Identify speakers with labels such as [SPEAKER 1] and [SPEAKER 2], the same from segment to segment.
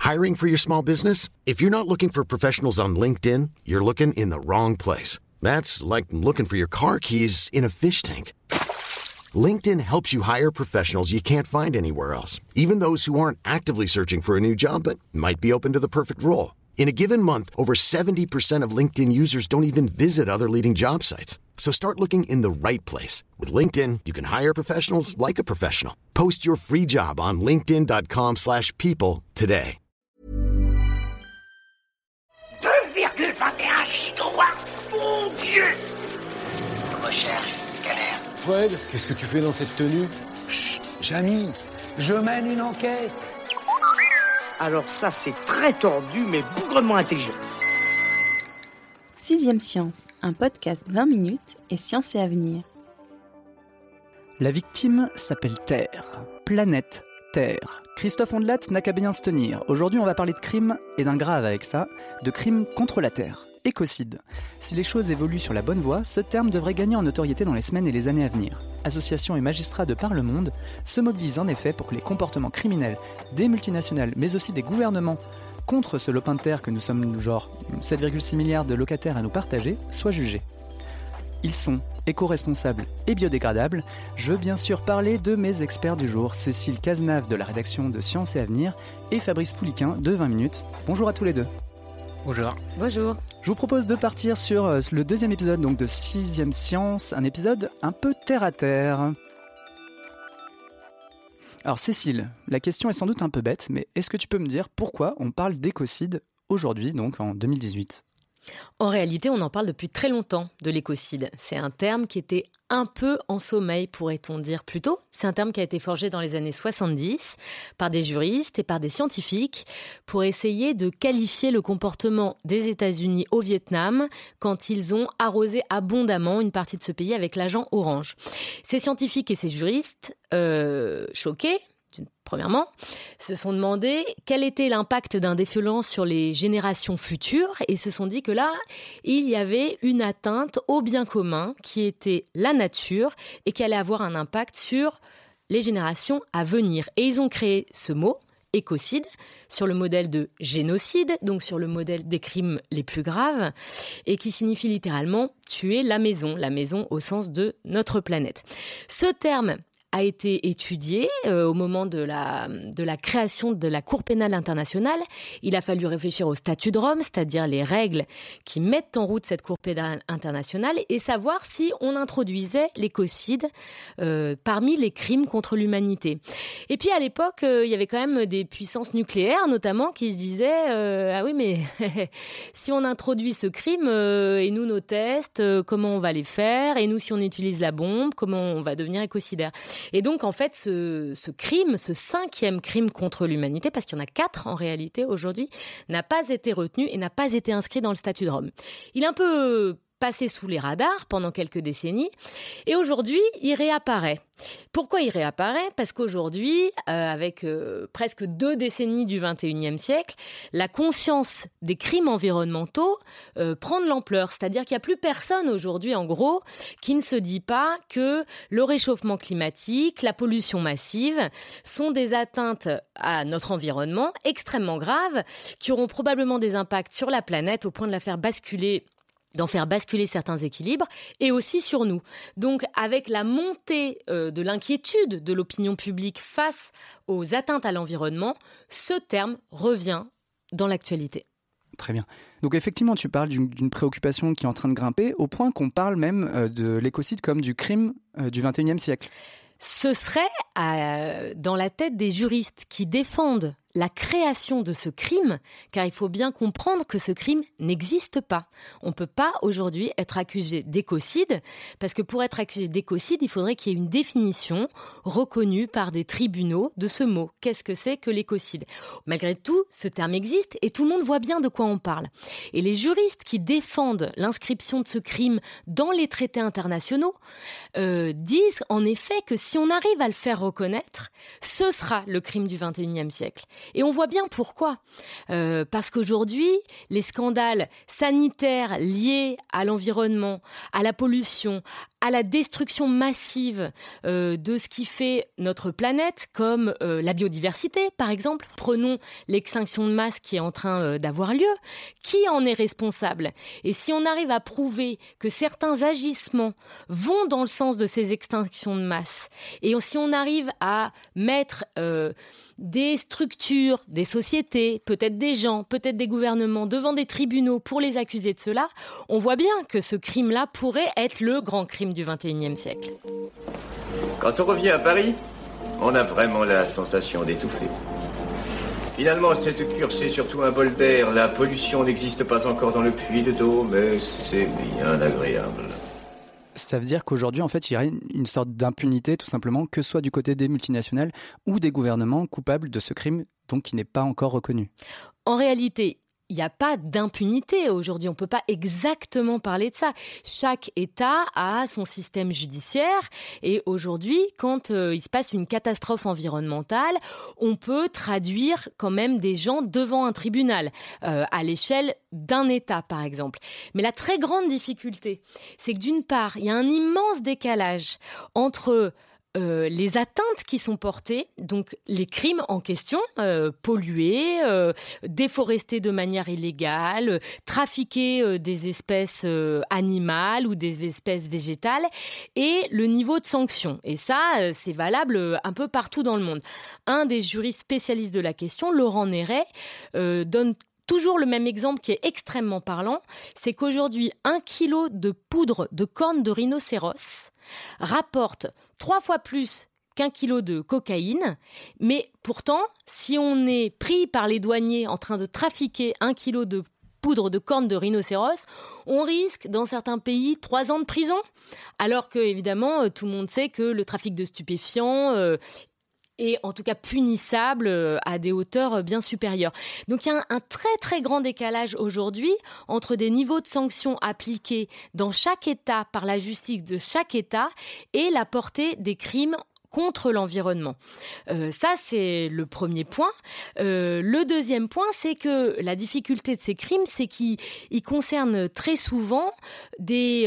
[SPEAKER 1] Hiring for your small business? If you're not looking for professionals on LinkedIn, you're looking in the wrong place. That's like looking for your car keys in a fish tank. LinkedIn helps you hire professionals you can't find anywhere else, even those who aren't actively searching for a new job but might be open to the perfect role. In a given month, over 70% of LinkedIn users don't even visit other leading job sites. So start looking in the right place. With LinkedIn, you can hire professionals like a professional. Post your free job on linkedin.com/people today.
[SPEAKER 2] 2,21 gigawatts, mon Dieu! Recherche, scalaire.
[SPEAKER 3] Fred, qu'est-ce que tu fais dans cette tenue?
[SPEAKER 2] Chut, Jamy, je mène une enquête. Alors ça, c'est très tordu, mais bougrement intelligent.
[SPEAKER 4] Sixième Science, un podcast 20 minutes et science et avenir.
[SPEAKER 5] La victime s'appelle Terre, planète Terre. Christophe Ondelat n'a qu'à bien se tenir. Aujourd'hui, on va parler de crime, et d'un grave avec ça, de crime contre la Terre. Écocide. Si les choses évoluent sur la bonne voie, ce terme devrait gagner en notoriété dans les semaines et les années à venir. Associations et magistrats de par le monde se mobilisent en effet pour que les comportements criminels des multinationales, mais aussi des gouvernements, contre ce lopin de terre que nous sommes genre 7,6 milliards de locataires à nous partager, soient jugés. Ils sont éco-responsables et biodégradables. Je veux bien sûr parler de mes experts du jour, Cécile Cazenave de la rédaction de Science et Avenir et Fabrice Pouliquin de 20 minutes. Bonjour à tous les deux.
[SPEAKER 6] Bonjour.
[SPEAKER 4] Bonjour.
[SPEAKER 5] Je vous propose de partir sur le deuxième épisode donc de Sixième Science, un épisode un peu terre à terre. Alors Cécile, la question est sans doute un peu bête, mais est-ce que tu peux me dire pourquoi on parle d'écocide aujourd'hui, donc en 2018 ?
[SPEAKER 6] En réalité, on en parle depuis très longtemps de l'écocide. C'est un terme qui était un peu en sommeil, pourrait-on dire plutôt. C'est un terme qui a été forgé dans les années 70 par des juristes et par des scientifiques pour essayer de qualifier le comportement des États-Unis au Vietnam quand ils ont arrosé abondamment une partie de ce pays avec l'agent orange. Ces scientifiques et ces juristes, choqués, premièrement, se sont demandé quel était l'impact d'un déferlant sur les générations futures et se sont dit que là, il y avait une atteinte au bien commun qui était la nature et qui allait avoir un impact sur les générations à venir. Et ils ont créé ce mot, écocide, sur le modèle de génocide, donc sur le modèle des crimes les plus graves, et qui signifie littéralement tuer la maison au sens de notre planète. Ce terme a été étudié au moment de la création de la Cour pénale internationale. Il a fallu réfléchir au statut de Rome, c'est-à-dire les règles qui mettent en route cette Cour pénale internationale, et savoir si on introduisait l'écocide parmi les crimes contre l'humanité. Et puis à l'époque, il y avait quand même des puissances nucléaires, notamment, qui se disaient ah oui, mais si on introduit ce crime, et nous nos tests, comment on va les faire ? Et nous, si on utilise la bombe, comment on va devenir écocidaire ? Et donc, en fait, ce crime, ce 5e crime contre l'humanité, parce qu'il y en a 4 en réalité aujourd'hui, n'a pas été retenu et n'a pas été inscrit dans le statut de Rome. Il est un peu passé sous les radars pendant quelques décennies et aujourd'hui, il réapparaît. Pourquoi il réapparaît ? Parce qu'aujourd'hui, avec presque 2 décennies du 21e siècle, la conscience des crimes environnementaux prend de l'ampleur. C'est-à-dire qu'il n'y a plus personne aujourd'hui, en gros, qui ne se dit pas que le réchauffement climatique, la pollution massive sont des atteintes à notre environnement extrêmement graves qui auront probablement des impacts sur la planète au point d'en faire basculer certains équilibres, et aussi sur nous. Donc, avec la montée de l'inquiétude de l'opinion publique face aux atteintes à l'environnement, ce terme revient dans l'actualité.
[SPEAKER 5] Très bien. Donc effectivement, tu parles d'une préoccupation qui est en train de grimper, au point qu'on parle même de l'écocide comme du crime du XXIe siècle.
[SPEAKER 6] Ce serait dans la tête des juristes qui défendent la création de ce crime, car il faut bien comprendre que ce crime n'existe pas. On ne peut pas aujourd'hui être accusé d'écocide, parce que pour être accusé d'écocide, il faudrait qu'il y ait une définition reconnue par des tribunaux de ce mot. Qu'est-ce que c'est que l'écocide ? Malgré tout, ce terme existe et tout le monde voit bien de quoi on parle. Et les juristes qui défendent l'inscription de ce crime dans les traités internationaux disent en effet que si on arrive à le faire reconnaître, ce sera le crime du XXIe siècle. Et on voit bien pourquoi. Parce qu'aujourd'hui, les scandales sanitaires liés à l'environnement, à la pollution, à la destruction massive de ce qui fait notre planète, comme la biodiversité, par exemple. Prenons l'extinction de masse qui est en train d'avoir lieu. Qui en est responsable ? Et si on arrive à prouver que certains agissements vont dans le sens de ces extinctions de masse, et si on arrive à mettre des structures, des sociétés, peut-être des gens, peut-être des gouvernements devant des tribunaux pour les accuser de cela, on voit bien que ce crime-là pourrait être le grand crime du XXIe siècle.
[SPEAKER 7] Quand on revient à Paris, on a vraiment la sensation d'étouffer. Finalement, cette cure, c'est surtout un bol d'air. La pollution n'existe pas encore dans le puits de d'eau, mais c'est bien agréable.
[SPEAKER 5] Ça veut dire qu'aujourd'hui, en fait, il y a une sorte d'impunité, tout simplement, que ce soit du côté des multinationales ou des gouvernements coupables de ce crime, donc qui n'est pas encore reconnu.
[SPEAKER 6] En réalité, il n'y a pas d'impunité aujourd'hui, on ne peut pas exactement parler de ça. Chaque État a son système judiciaire et aujourd'hui, quand il se passe une catastrophe environnementale, on peut traduire quand même des gens devant un tribunal, à l'échelle d'un État par exemple. Mais la très grande difficulté, c'est que d'une part, il y a un immense décalage entre les atteintes qui sont portées, donc les crimes en question, polluer, déforester de manière illégale, trafiquer des espèces animales ou des espèces végétales, et le niveau de sanction. Et ça, c'est valable un peu partout dans le monde. Un des juristes spécialistes de la question, Laurent Néret, donne toujours le même exemple qui est extrêmement parlant, c'est qu'aujourd'hui, 1 kilo de poudre de corne de rhinocéros rapporte 3 fois plus qu'1 kilo de cocaïne, mais pourtant, si on est pris par les douaniers en train de trafiquer 1 kilo de poudre de corne de rhinocéros, on risque, dans certains pays, 3 ans de prison. Alors que, évidemment, tout le monde sait que le trafic de stupéfiants est en tout cas punissable à des hauteurs bien supérieures. Donc il y a un très très grand décalage aujourd'hui entre des niveaux de sanctions appliqués dans chaque État par la justice de chaque État et la portée des crimes contre l'environnement. Ça, c'est le premier point. Le deuxième point, c'est que la difficulté de ces crimes, c'est qu'ils concernent très souvent des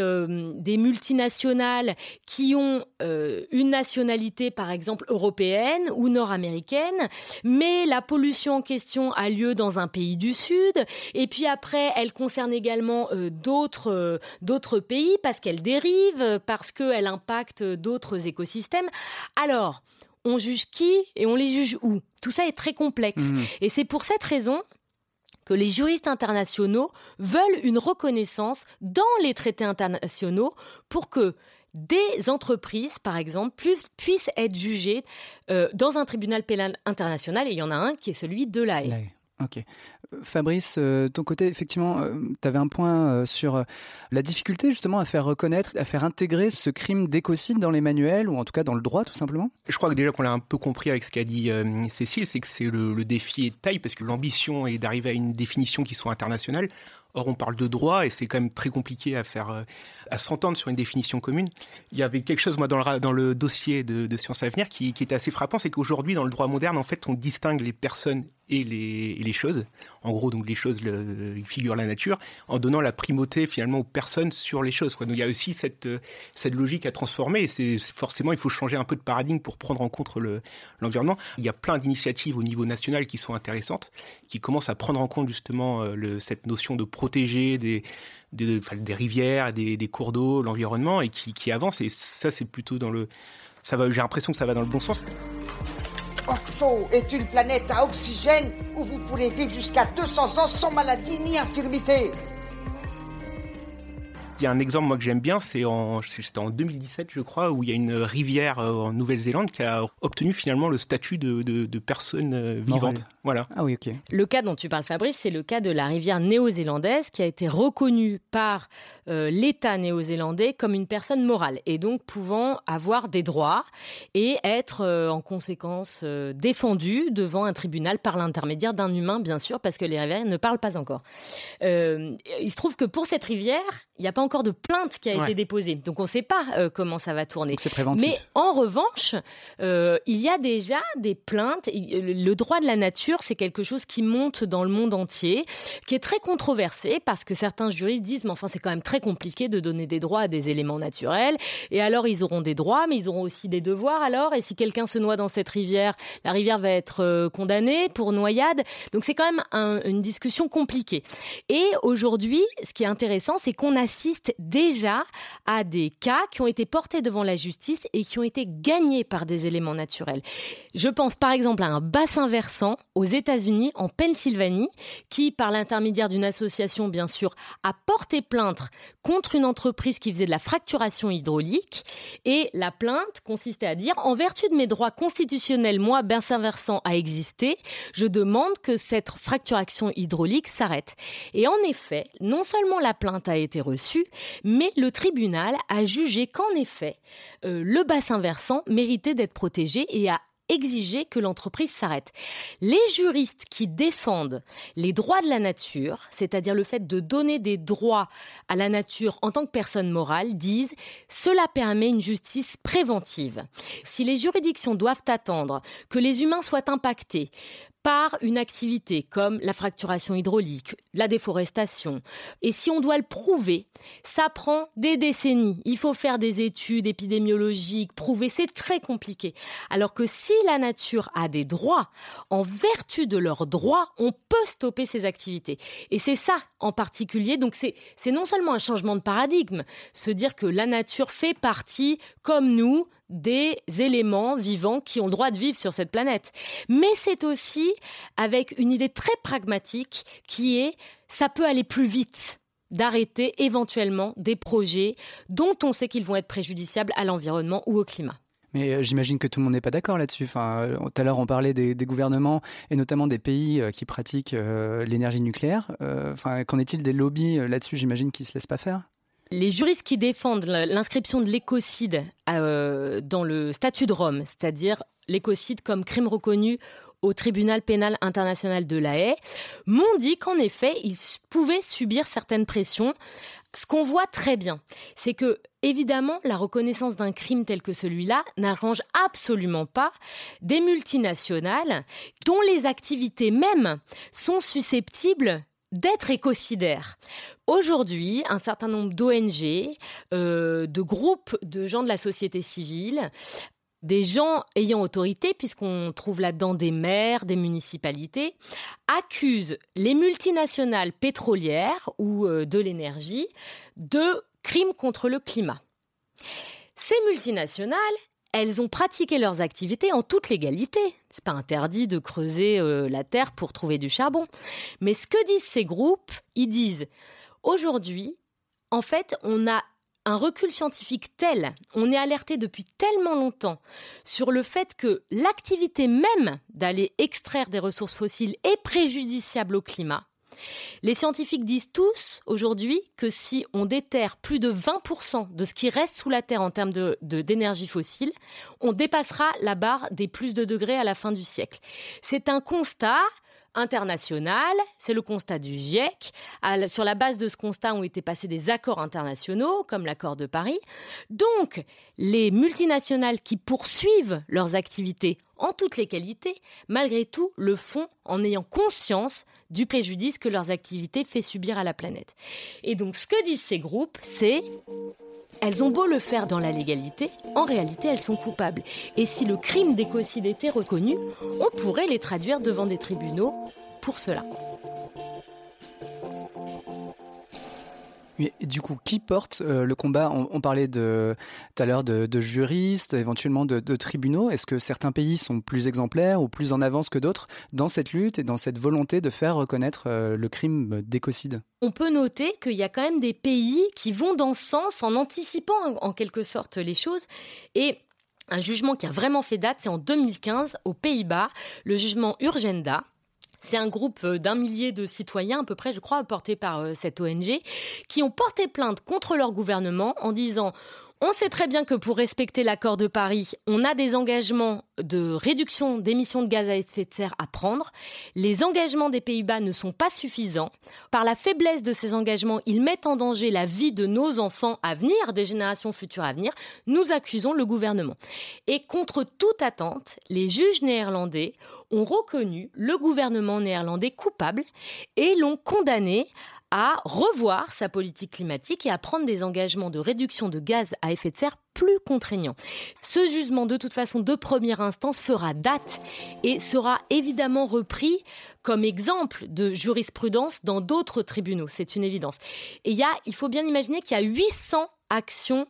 [SPEAKER 6] multinationales qui ont une nationalité, par exemple, européenne ou nord-américaine, mais la pollution en question a lieu dans un pays du Sud, et puis après, elle concerne également d'autres pays, parce qu'elle dérive, parce qu'elle impacte d'autres écosystèmes. Alors, on juge qui et on les juge où ? Tout ça est très complexe. Et c'est pour cette raison que les juristes internationaux veulent une reconnaissance dans les traités internationaux pour que des entreprises, par exemple, puissent être jugées dans un tribunal pénal international. Et il y en a un qui est celui de l'Haye.
[SPEAKER 5] Ok. Fabrice, ton côté, effectivement, tu avais un point sur la difficulté justement à faire reconnaître, à faire intégrer ce crime d'écocide dans les manuels ou en tout cas dans le droit tout simplement.
[SPEAKER 8] Je crois que déjà qu'on l'a un peu compris avec ce qu'a dit Cécile, c'est que c'est le défi est de taille parce que l'ambition est d'arriver à une définition qui soit internationale. Or, on parle de droit et c'est quand même très compliqué à s'entendre sur une définition commune. Il y avait quelque chose, moi, dans le dossier de Sciences à l'avenir qui était assez frappant, c'est qu'aujourd'hui, dans le droit moderne, en fait, on distingue les personnes et les choses. En gros, donc les choses figurent la nature, en donnant la primauté finalement aux personnes sur les choses, quoi. Donc il y a aussi cette logique à transformer. Et c'est forcément, il faut changer un peu de paradigme pour prendre en compte l'environnement. Il y a plein d'initiatives au niveau national qui sont intéressantes, qui commencent à prendre en compte justement cette notion de protéger des rivières, des cours d'eau, l'environnement, et qui avancent. Et ça, c'est plutôt j'ai l'impression que ça va dans le bon sens.
[SPEAKER 2] Oxo est une planète à oxygène où vous pourrez vivre jusqu'à 200 ans sans maladie ni infirmité.
[SPEAKER 8] Il y a un exemple moi que j'aime bien, c'était en 2017 je crois, où il y a une rivière en Nouvelle-Zélande qui a obtenu finalement le statut de personne vivante. Voilà.
[SPEAKER 5] Ah oui, ok.
[SPEAKER 6] Le cas dont tu parles, Fabrice, c'est le cas de la rivière néo-zélandaise qui a été reconnue par l'État néo-zélandais comme une personne morale et donc pouvant avoir des droits et être en conséquence défendue devant un tribunal par l'intermédiaire d'un humain, bien sûr, parce que les rivières ne parlent pas encore. Il se trouve que pour cette rivière, il n'y a pas encore encore de plainte qui a été déposée. Donc on ne sait pas comment ça va tourner.
[SPEAKER 5] Donc c'est préventif.
[SPEAKER 6] Mais en revanche, il y a déjà des plaintes. Le droit de la nature, c'est quelque chose qui monte dans le monde entier, qui est très controversé parce que certains juristes disent mais enfin c'est quand même très compliqué de donner des droits à des éléments naturels. Et alors ils auront des droits, mais ils auront aussi des devoirs. Alors, et si quelqu'un se noie dans cette rivière, la rivière va être condamnée pour noyade. Donc c'est quand même une discussion compliquée. Et aujourd'hui, ce qui est intéressant, c'est qu'on assiste déjà à des cas qui ont été portés devant la justice et qui ont été gagnés par des éléments naturels. Je pense par exemple à un bassin versant aux États-Unis, en Pennsylvanie, qui, par l'intermédiaire d'une association, bien sûr, a porté plainte contre une entreprise qui faisait de la fracturation hydraulique. Et la plainte consistait à dire, en vertu de mes droits constitutionnels, moi, bassin versant, a existé, je demande que cette fracturation hydraulique s'arrête. Et en effet, non seulement la plainte a été reçue, mais le tribunal a jugé qu'en effet, le bassin versant méritait d'être protégé et a exigé que l'entreprise s'arrête. Les juristes qui défendent les droits de la nature, c'est-à-dire le fait de donner des droits à la nature en tant que personne morale, disent « cela permet une justice préventive ». Si les juridictions doivent attendre que les humains soient impactés par une activité comme la fracturation hydraulique, la déforestation. Et si on doit le prouver, ça prend des décennies. Il faut faire des études épidémiologiques, prouver, c'est très compliqué. Alors que si la nature a des droits, en vertu de leurs droits, on peut stopper ces activités. Et c'est ça en particulier. Donc c'est non seulement un changement de paradigme, se dire que la nature fait partie, comme nous, des éléments vivants qui ont le droit de vivre sur cette planète. Mais c'est aussi avec une idée très pragmatique qui est ça peut aller plus vite d'arrêter éventuellement des projets dont on sait qu'ils vont être préjudiciables à l'environnement ou au climat.
[SPEAKER 5] Mais j'imagine que tout le monde n'est pas d'accord là-dessus. Enfin, tout à l'heure, on parlait des gouvernements et notamment des pays qui pratiquent l'énergie nucléaire. Qu'en est-il des lobbies là-dessus? J'imagine qu'ils ne se laissent pas faire.
[SPEAKER 6] Les juristes qui défendent l'inscription de l'écocide dans le statut de Rome, c'est-à-dire l'écocide comme crime reconnu au tribunal pénal international de La Haye, m'ont dit qu'en effet, ils pouvaient subir certaines pressions. Ce qu'on voit très bien, c'est que, évidemment, la reconnaissance d'un crime tel que celui-là n'arrange absolument pas des multinationales dont les activités mêmes sont susceptibles d'être écocidaires. Aujourd'hui, un certain nombre d'ONG, de groupes de gens de la société civile, des gens ayant autorité, puisqu'on trouve là-dedans des maires, des municipalités, accusent les multinationales pétrolières ou de l'énergie de crimes contre le climat. Ces multinationales, elles ont pratiqué leurs activités en toute légalité. C'est pas interdit de creuser la terre pour trouver du charbon. Mais ce que disent ces groupes, ils disent aujourd'hui, en fait, on a un recul scientifique tel, on est alerté depuis tellement longtemps sur le fait que l'activité même d'aller extraire des ressources fossiles est préjudiciable au climat. Les scientifiques disent tous aujourd'hui que si on déterre plus de 20% de ce qui reste sous la terre en termes d'énergie fossile, on dépassera la barre des plus de degrés à la fin du siècle. C'est un constat international, c'est le constat du GIEC. Sur la base de ce constat ont été passés des accords internationaux, comme l'accord de Paris. Donc, les multinationales qui poursuivent leurs activités en toute légalité, malgré tout, le font en ayant conscience du préjudice que leurs activités fait subir à la planète. Et donc, ce que disent ces groupes, c'est... Elles ont beau le faire dans la légalité, en réalité, elles sont coupables. Et si le crime d'écocide était reconnu, on pourrait les traduire devant des tribunaux pour cela.
[SPEAKER 5] Mais du coup, qui porte le combat? On parlait tout à l'heure de juristes, éventuellement de tribunaux. Est-ce que certains pays sont plus exemplaires ou plus en avance que d'autres dans cette lutte et dans cette volonté de faire reconnaître le crime d'écocide?
[SPEAKER 6] On peut noter qu'il y a quand même des pays qui vont dans ce sens en anticipant en quelque sorte les choses. Et un jugement qui a vraiment fait date, c'est en 2015 aux Pays-Bas, le jugement Urgenda. C'est un groupe d'1 millier de citoyens, à peu près, je crois, portés par cette ONG, qui ont porté plainte contre leur gouvernement en disant « On sait très bien que pour respecter l'accord de Paris, on a des engagements de réduction d'émissions de gaz à effet de serre à prendre. Les engagements des Pays-Bas ne sont pas suffisants. Par la faiblesse de ces engagements, ils mettent en danger la vie de nos enfants à venir, des générations futures à venir. Nous accusons le gouvernement. Et contre toute attente, les juges néerlandais ont reconnu le gouvernement néerlandais coupable et l'ont condamné à revoir sa politique climatique et à prendre des engagements de réduction de gaz à effet de serre plus contraignants. Ce jugement, de toute façon, de première instance, fera date et sera évidemment repris comme exemple de jurisprudence dans d'autres tribunaux. C'est une évidence. Et il faut bien imaginer qu'il y a 800 actions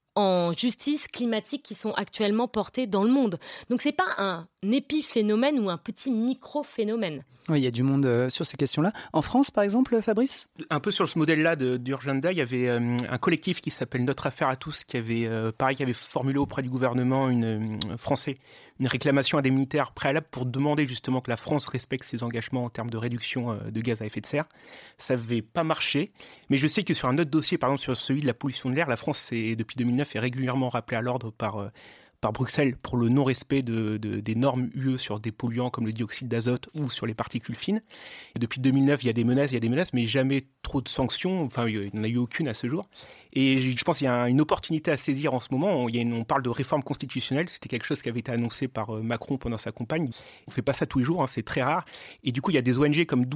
[SPEAKER 6] en justice climatique qui sont actuellement portées dans le monde. Donc c'est pas un épiphénomène ou un petit micro-phénomène.
[SPEAKER 5] Oui, il y a du monde sur ces questions-là. En France, par exemple, Fabrice ?
[SPEAKER 8] Un peu sur ce modèle-là d'Urgenda, il y avait un collectif qui s'appelle Notre Affaire à tous, qui avait formulé auprès du gouvernement français une réclamation indemnitaire préalable pour demander justement que la France respecte ses engagements en termes de réduction de gaz à effet de serre. Ça n'avait pas marché, mais je sais que sur un autre dossier, par exemple sur celui de la pollution de l'air, la France, depuis 2009, est régulièrement rappelée à l'ordre par Bruxelles pour le non-respect des normes UE sur des polluants comme le dioxyde d'azote ou sur les particules fines. Et depuis 2009, il y a des menaces, mais jamais trop de sanctions. Enfin, il n'y en a eu aucune à ce jour. Et je pense qu'il y a une opportunité à saisir en ce moment. On parle de réforme constitutionnelle. C'était quelque chose qui avait été annoncé par Macron pendant sa campagne. On ne fait pas ça tous les jours, c'est très rare. Et du coup, il y a des ONG comme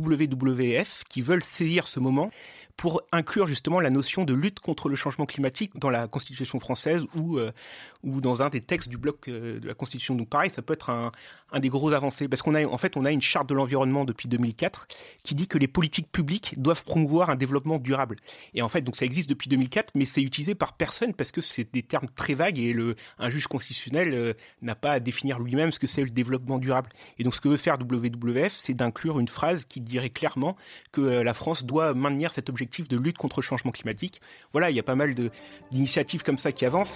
[SPEAKER 8] WWF qui veulent saisir ce moment pour inclure justement la notion de lutte contre le changement climatique dans la Constitution française ou dans un des textes du bloc de la Constitution. Donc pareil, ça peut être un des gros avancées. Parce qu'on a une charte de l'environnement depuis 2004 qui dit que les politiques publiques doivent promouvoir un développement durable. Et en fait, donc ça existe depuis 2004, mais c'est utilisé par personne parce que c'est des termes très vagues et un juge constitutionnel n'a pas à définir lui-même ce que c'est le développement durable. Et donc ce que veut faire WWF, c'est d'inclure une phrase qui dirait clairement que la France doit maintenir cet objectif de lutte contre le changement climatique. Voilà, il y a pas mal d'initiatives comme ça qui avancent.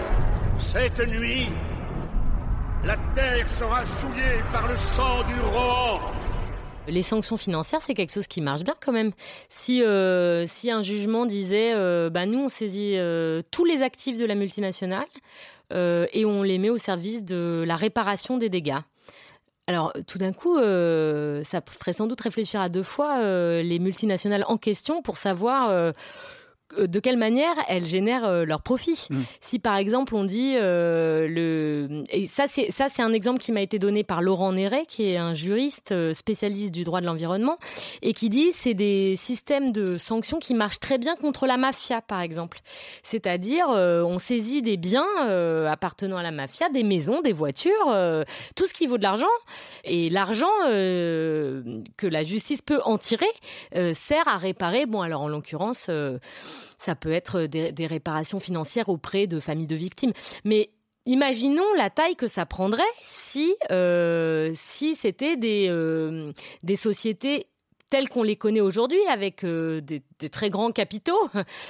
[SPEAKER 9] Cette nuit, la terre sera souillée par le sang du Rohan.
[SPEAKER 6] Les sanctions financières, c'est quelque chose qui marche bien quand même. Si un jugement disait nous on saisit tous les actifs de la multinationale et on les met au service de la réparation des dégâts. Alors, tout d'un coup, ça ferait sans doute réfléchir à deux fois les multinationales en question pour savoir de quelle manière elles génèrent leurs profits. Si par exemple on dit et ça c'est un exemple qui m'a été donné par Laurent Néret, qui est un juriste spécialiste du droit de l'environnement et qui dit c'est des systèmes de sanctions qui marchent très bien contre la mafia par exemple. C'est-à-dire on saisit des biens appartenant à la mafia, des maisons, des voitures, tout ce qui vaut de l'argent, et l'argent que la justice peut en tirer sert à réparer, alors en l'occurrence ça peut être des réparations financières auprès de familles de victimes. Mais imaginons la taille que ça prendrait si c'était des sociétés telles qu'on les connaît aujourd'hui, avec des très grands capitaux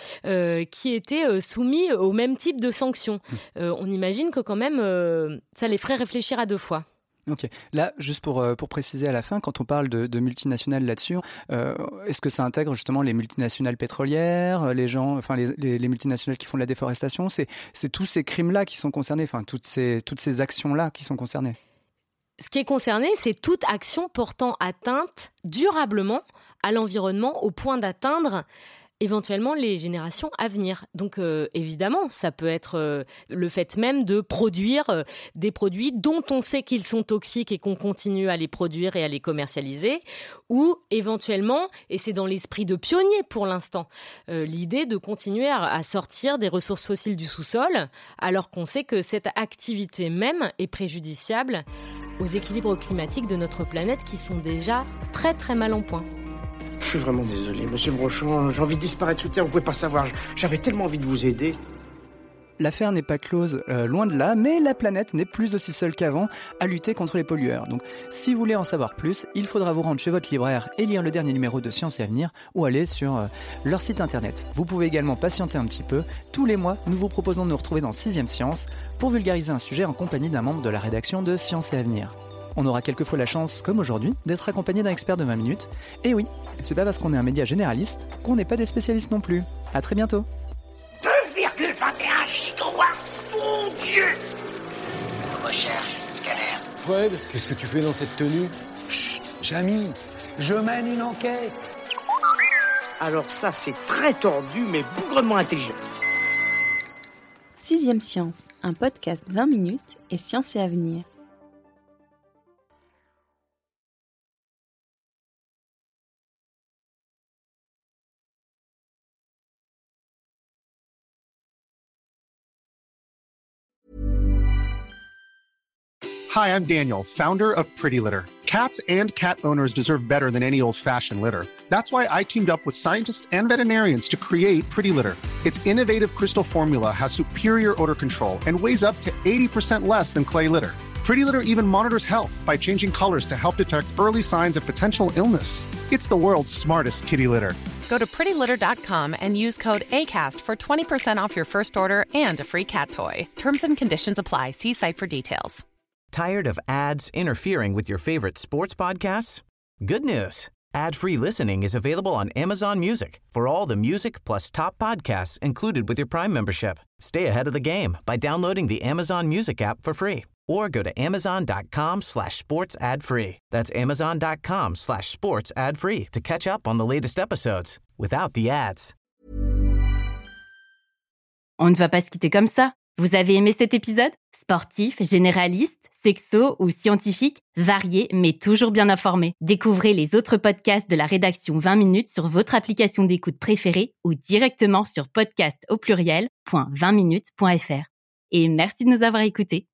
[SPEAKER 6] qui étaient soumis au même type de sanctions. On imagine que quand même, ça les ferait réfléchir à deux fois.
[SPEAKER 5] Ok. Là, juste pour préciser à la fin, quand on parle de multinationales là-dessus, est-ce que ça intègre justement les multinationales pétrolières, les multinationales qui font de la déforestation ? C'est tous ces crimes-là qui sont concernés, toutes ces actions-là qui sont concernées.
[SPEAKER 6] Ce qui est concerné, c'est toute action portant atteinte durablement à l'environnement au point d'atteindre éventuellement les générations à venir. Donc évidemment, ça peut être le fait même de produire des produits dont on sait qu'ils sont toxiques et qu'on continue à les produire et à les commercialiser, ou éventuellement, et c'est dans l'esprit de pionnier pour l'instant, l'idée de continuer à sortir des ressources fossiles du sous-sol, alors qu'on sait que cette activité même est préjudiciable aux équilibres climatiques de notre planète qui sont déjà très très mal en point.
[SPEAKER 2] Je suis vraiment désolé, monsieur Brochon, j'ai envie de disparaître sous terre, vous pouvez pas savoir, j'avais tellement envie de vous aider.
[SPEAKER 5] L'affaire n'est pas close, loin de là, mais la planète n'est plus aussi seule qu'avant à lutter contre les pollueurs. Donc, si vous voulez en savoir plus, il faudra vous rendre chez votre libraire et lire le dernier numéro de Science et Avenir ou aller sur leur site internet. Vous pouvez également patienter un petit peu. Tous les mois, nous vous proposons de nous retrouver dans 6ème Science pour vulgariser un sujet en compagnie d'un membre de la rédaction de Science et Avenir. On aura quelquefois la chance, comme aujourd'hui, d'être accompagné d'un expert de 20 minutes. Et oui, c'est pas parce qu'on est un média généraliste qu'on n'est pas des spécialistes non plus. À très bientôt.
[SPEAKER 9] 2,21 gigawatts, mon Dieu!
[SPEAKER 10] Recherche, scanner
[SPEAKER 3] Fred, qu'est-ce que tu fais dans cette tenue?
[SPEAKER 2] Chut, Jamy, je mène une enquête. Alors ça, c'est très tordu, mais bougrement intelligent.
[SPEAKER 4] Sixième Science, un podcast 20 minutes et science et avenir.
[SPEAKER 10] Hi, I'm Daniel, founder of Pretty Litter. Cats and cat owners deserve better than any old-fashioned litter. That's why I teamed up with scientists and veterinarians to create Pretty Litter. Its innovative crystal formula has superior odor control and weighs up to 80% less than clay litter. Pretty Litter even monitors health by changing colors to help detect early signs of potential illness. It's the world's smartest kitty litter.
[SPEAKER 11] Go to prettylitter.com and use code ACAST for 20% off your first order and a free cat toy. Terms and conditions apply. See site for details.
[SPEAKER 12] Tired of ads interfering with your favorite sports podcasts? Good news. Ad-free listening is available on Amazon Music for all the music plus top podcasts included with your Prime membership. Stay ahead of the game by downloading the Amazon Music app for free or go to amazon.com/sports ad free. That's amazon.com/sports ad free to catch up on the latest episodes without the ads.
[SPEAKER 13] On ne va pas se quitter comme ça. Vous avez aimé cet épisode ? Sportif, généraliste, sexo ou scientifique, varié mais toujours bien informé. Découvrez les autres podcasts de la rédaction 20 minutes sur votre application d'écoute préférée ou directement sur podcast@20minutes.fr. Et merci de nous avoir écoutés.